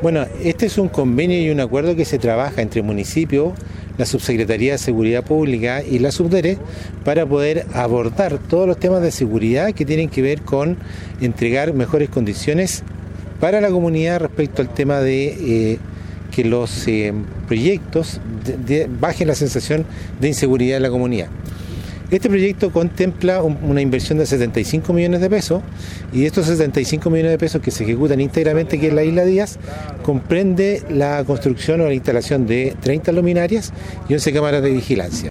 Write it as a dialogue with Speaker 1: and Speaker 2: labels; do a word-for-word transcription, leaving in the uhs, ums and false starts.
Speaker 1: Bueno, este es un convenio y un acuerdo que se trabaja entre el municipio, la Subsecretaría de Seguridad Pública y la Subdere para poder abordar todos los temas de seguridad que tienen que ver con entregar mejores condiciones para la comunidad respecto al tema de eh, que los eh, proyectos de, de, bajen la sensación de inseguridad en la comunidad. Este proyecto contempla un, una inversión de setenta y cinco millones de pesos y estos setenta y cinco millones de pesos que se ejecutan íntegramente aquí en la Isla Díaz comprende la construcción o la instalación de treinta luminarias y once cámaras de vigilancia.